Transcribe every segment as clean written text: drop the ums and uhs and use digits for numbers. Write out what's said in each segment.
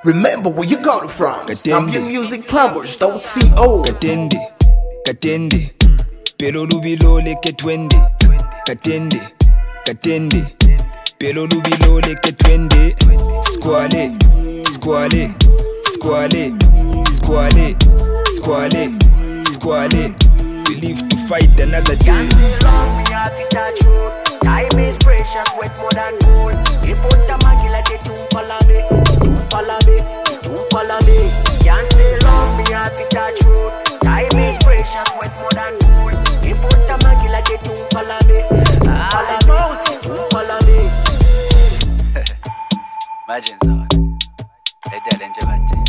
Remember where you got it from. Zambian Music Plumbers.co. Katende, Katende, pelo lubilo leke twende. Katende, Katende, pelo lubilo leke twende. Squale, squale, squale, squale, squale, squale. We live to fight another day. Can't stay long, me have to touch road. Time is precious, wet more than gold. He put the maggie like a tumpalame, tumpalame, tumpalame. Can't stay long, me have to touch road. Time is precious, wet more than gold. He put the maggie like a tumpalame, tumpalame, tumpalame. Imagine someone. Let that enjoy.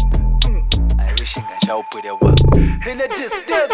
I wish I shall put it work. In a distance.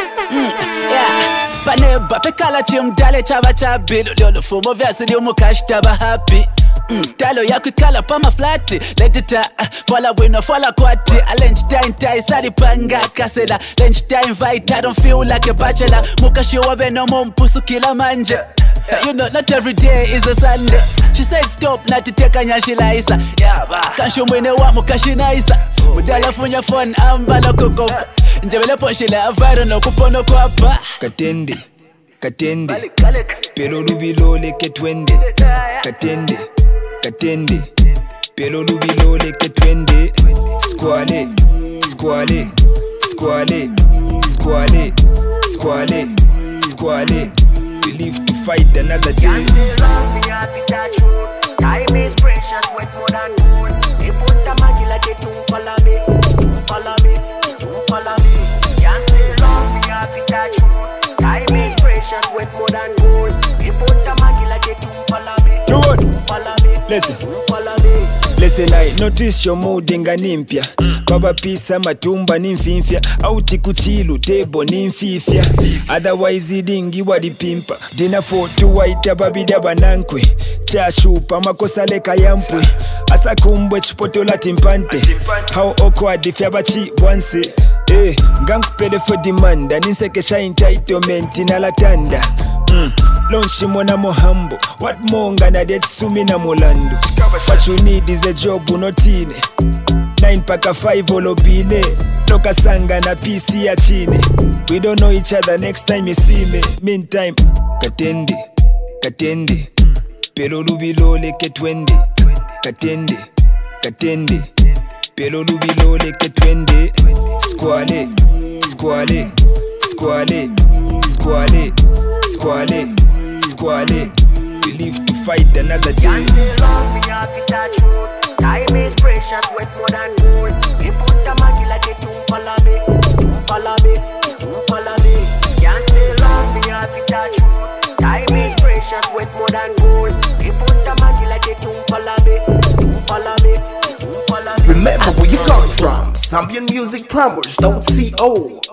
Yeah, paneba pekala chimdale chava chabilo lolo fumo vyasi di umukashtaba happy. Style yako ikala pa maflati. Let it follow wino follow kwati. A lunch time tie sadi panga kasela. Lunch time fight I don't feel like a bachelor. Mukashi wabe no mumpusu kila manje. You know not every day is a Sunday. She said stop not to take a nyashila isa. Yeah ba kanshu mwene wa mukashi na isa. Mudala funya phone ambala kokopa. Njebele ponshila avaro no kupono kwapa. Katende, Katende, pelo lubilo leke twende. Katende, Katende, pelo lubilo leke twende. Squale, squale, squale, squale, squale, squale. We live to fight another day. Can't stay long, me have to touch road. Time is precious, wet more than gold. He put the maggie like a tumpalame, tumpalame, tumpalame. Can't stay long, me have to touch road. Time is precious, wet more than gold. He put the maggie like a tumpalame, tumpalame, Listen. tumpalame. Listen, I notice your mood inga nimpya. Baba pisa matumba nimfimfya. Auti kuchilu tebo nimfifya. Otherwise idingi wadipimpa. Dina for two white babida banankwe. Chashupa makosa leka yampwe. Asa kumbwe chipotola timpante. How awkward if yabachi once. Gank pede for demand. Ninseke shine entitlement inalatanda. Launch mona mohambo. What monga na det sumi na molando. What you need is a job unotine. 9 paka 5 olobine. Toka sanga na PC ya chine. We don't know each other next time you see me. Meantime, Katende, Katende, pelo lubilo leke twende. Katende, Katende, pelo lubilo leke twende. Squale, squale, squale, squale, squale, squale. We live to fight another day. Can't stay long, me have to touch road. Time is precious, wet more than gold. He put the maggie like a tumpalame, tumpalame, tumpalame. Can't stay long, me have to touch road. Time is precious, wet more than gold. He put the maggie like a tumpalame, tumpalame, tumpalame. Remember where you got it from. Zambian Music Plumbers.co.